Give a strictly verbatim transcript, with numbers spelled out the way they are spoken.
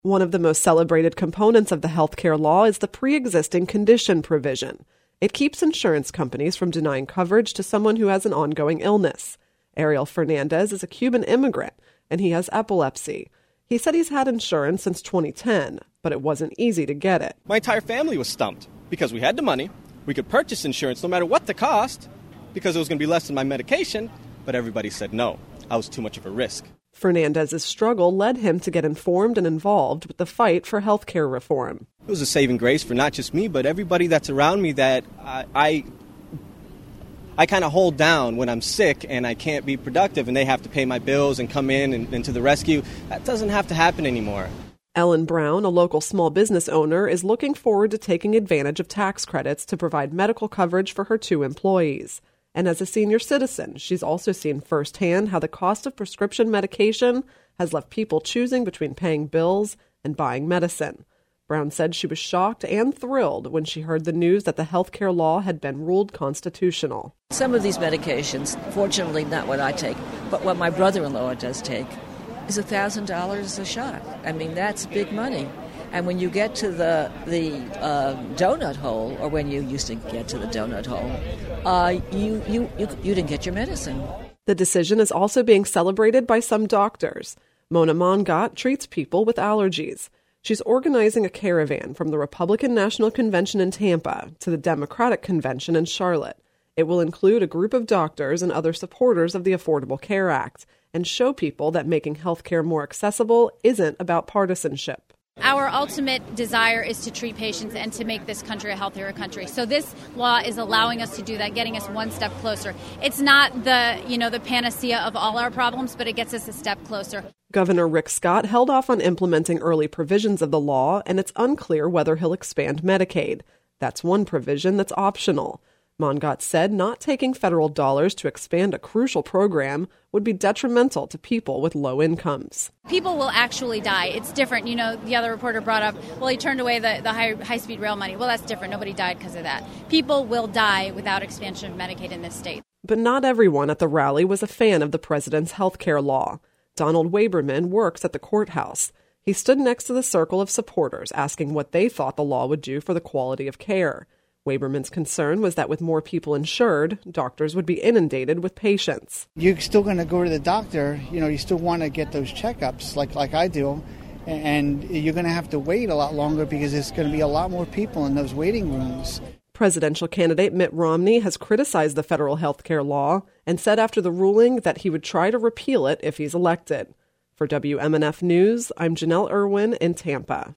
One of the most celebrated components of the healthcare law is the pre-existing condition provision. It keeps insurance companies from denying coverage to someone who has an ongoing illness. Ariel Fernandez is a Cuban immigrant, and he has epilepsy. He said he's had insurance since twenty ten, but it wasn't easy to get it. My entire family was stumped because we had the money. We could purchase insurance no matter what the cost because it was going to be less than my medication, but everybody said no. I was too much of a risk. Fernandez's struggle led him to get informed and involved with the fight for healthcare reform. It was a saving grace for not just me, but everybody that's around me that I I, I kind of hold down when I'm sick and I can't be productive and they have to pay my bills and come in and, and to the rescue. That doesn't have to happen anymore. Ellen Brown, a local small business owner, is looking forward to taking advantage of tax credits to provide medical coverage for her two employees. And as a senior citizen, she's also seen firsthand how the cost of prescription medication has left people choosing between paying bills and buying medicine. Brown said she was shocked and thrilled when she heard the news that the healthcare law had been ruled constitutional. Some of these medications, fortunately not what I take, but what my brother-in-law does take, is one thousand dollars a shot. I mean, that's big money. And when you get to the the uh, donut hole, or when you used to get to the donut hole, uh, you, you, you, you didn't get your medicine. The decision is also being celebrated by some doctors. Mona Mongat treats people with allergies. She's organizing a caravan from the Republican National Convention in Tampa to the Democratic Convention in Charlotte. It will include a group of doctors and other supporters of the Affordable Care Act and show people that making health care more accessible isn't about partisanship. Our ultimate desire is to treat patients and to make this country a healthier country. So this law is allowing us to do that, getting us one step closer. It's not the, you know, the panacea of all our problems, but it gets us a step closer. Governor Rick Scott held off on implementing early provisions of the law, and it's unclear whether he'll expand Medicaid. That's one provision that's optional. Mongat said not taking federal dollars to expand a crucial program would be detrimental to people with low incomes. People will actually die. It's different. You know, the other reporter brought up, well, he turned away the, the high, high-speed rail money. Well, that's different. Nobody died because of that. People will die without expansion of Medicaid in this state. But not everyone at the rally was a fan of the president's health care law. Donald Waberman works at the courthouse. He stood next to the circle of supporters, asking what they thought the law would do for the quality of care. Waberman's concern was that with more people insured, doctors would be inundated with patients. You're still going to go to the doctor, you know, you still want to get those checkups like, like I do, and you're going to have to wait a lot longer because there's going to be a lot more people in those waiting rooms. Presidential candidate Mitt Romney has criticized the federal health care law and said after the ruling that he would try to repeal it if he's elected. For W M N F News, I'm Janelle Irwin in Tampa.